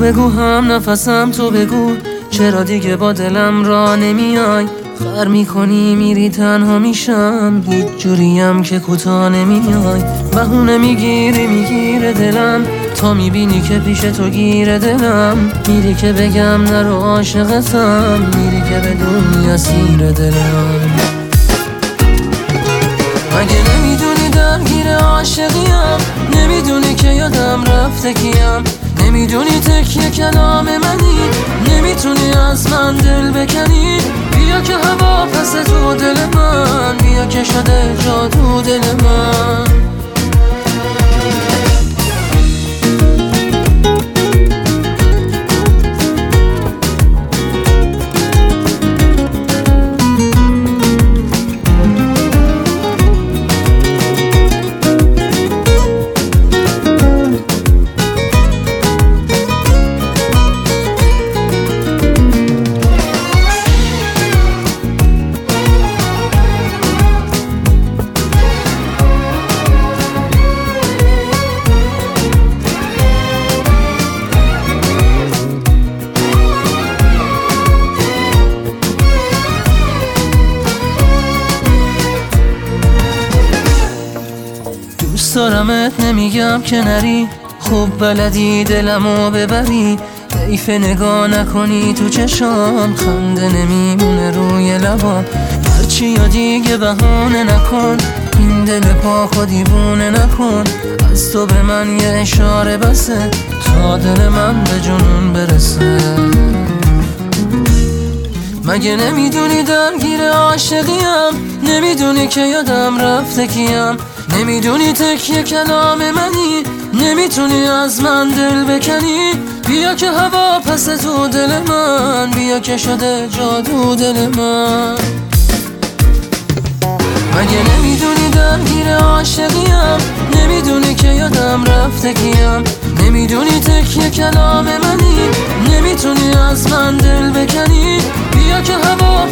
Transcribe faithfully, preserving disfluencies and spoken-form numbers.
بگو هم نفسم تو بگو، چرا دیگه با دلم را نمیای؟ خر میکنی میری تنها میشم، هیچ جوریم که کوتاه نمیای. بهونه میگیری میگیره دلم، تا میبینی که پیش تو گیره دلم. میری که بگم نرو عاشقتم، میری که بدونی اسیر دلم. مگه نمیدونی درگیر عاشقیم؟ نمیدونی که یادم رفته کیم؟ نمیدونی تکیه کلام منی؟ نمیتونی از من دل بکنی؟ بیا که هوا پس تو دل من، بیا که شده جادو دل من. دوست دارمت نمیگم که نری، خوب بلدی دلمو ببری. حیف نگاه نکنی تو چشام، خنده نمیمونه روی لبام. هرچی یا دیگه بهانه نکن، این دل پاک و دیوونه نکن. از تو به من یه اشاره بسه، تا دل من به جنون برسه. مگه نمیدونی درگیر عاشقیم؟ نمیدونی که یادم رفته کیم؟ نمیدونی تکیه کلام منی؟ نمیتونی از من دل بکنی؟ بیا که هوا پس تو دل من، بیا که شده جادو دل من. مگه نمیدونی درگیر عاشقیم؟ نمیدونی که یادم رفته کیم؟ نمیدونی تکیه کلام منی؟ نمیتونی از من دل بکنی؟ بیا که هوا